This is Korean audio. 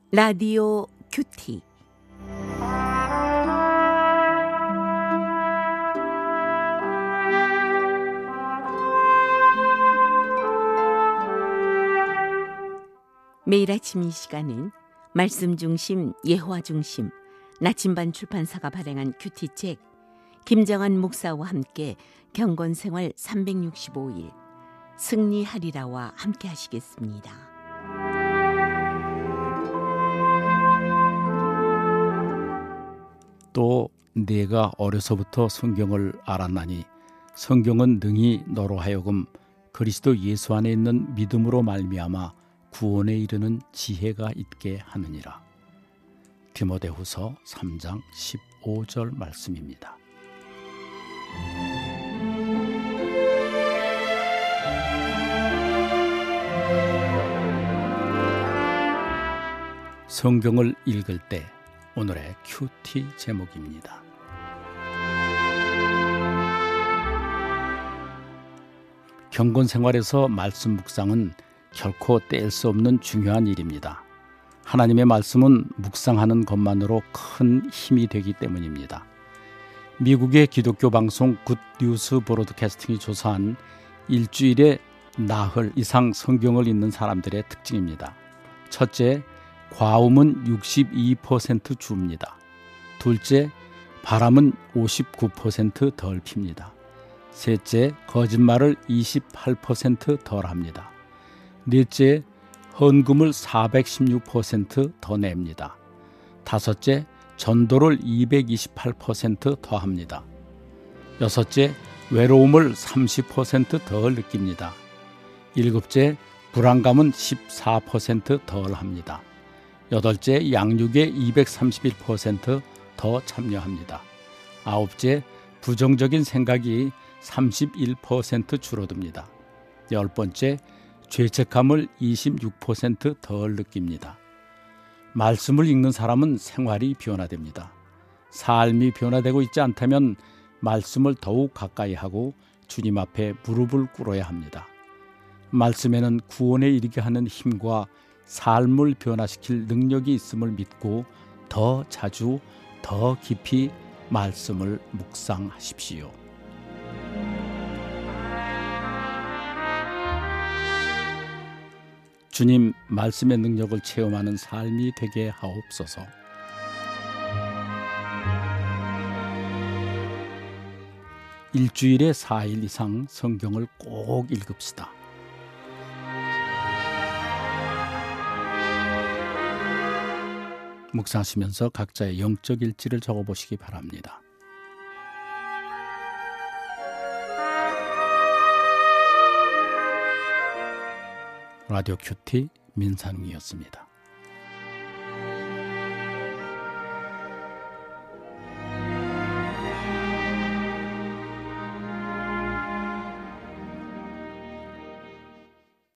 라디오 큐티. 매일 아침 이 시간은 말씀 중심, 예화 중심, 나침반 출판사가 발행한 큐티책 김정한 목사와 함께 경건생활 365일 승리하리라와 함께 하시겠습니다. 또 네가 어려서부터 성경을 알았나니 성경은 능히 너로 하여금 그리스도 예수 안에 있는 믿음으로 말미암아 구원에 이르는 지혜가 있게 하느니라. 디모데후서 3장 15절 말씀입니다. 성경을 읽을 때 오늘의 큐티 제목입니다. 경건 생활에서 말씀 묵상은 결코 뗄 수 없는 중요한 일입니다. 하나님의 말씀은 묵상하는 것만으로 큰 힘이 되기 때문입니다. 미국의 기독교 방송 굿뉴스 브로드캐스팅이 조사한 일주일에 나흘 이상 성경을 읽는 사람들의 특징입니다. 첫째, 과음은 62% 줍니다. 둘째, 바람은 59% 덜 핍니다. 셋째, 거짓말을 28% 덜 합니다. 넷째, 헌금을 416% 더 냅니다. 다섯째, 전도를 228% 더 합니다. 여섯째, 외로움을 30% 덜 느낍니다. 일곱째, 불안감은 14% 덜 합니다. 여덟째, 양육에 231% 더 참여합니다. 아홉째, 부정적인 생각이 31% 줄어듭니다. 열 번째, 죄책감을 26% 덜 느낍니다. 말씀을 읽는 사람은 생활이 변화됩니다. 삶이 변화되고 있지 않다면 말씀을 더욱 가까이 하고 주님 앞에 무릎을 꿇어야 합니다. 말씀에는 구원에 이르게 하는 힘과 삶을 변화시킬 능력이 있음을 믿고 더 자주, 더 깊이 말씀을 묵상하십시오. 주님, 말씀의 능력을 체험하는 삶이 되게 하옵소서. 일주일에 4일 이상 성경을 꼭 읽읍시다. 묵상하시면서 각자의 영적 일지를 적어보시기 바랍니다. 라디오 큐티 민상이었습니다.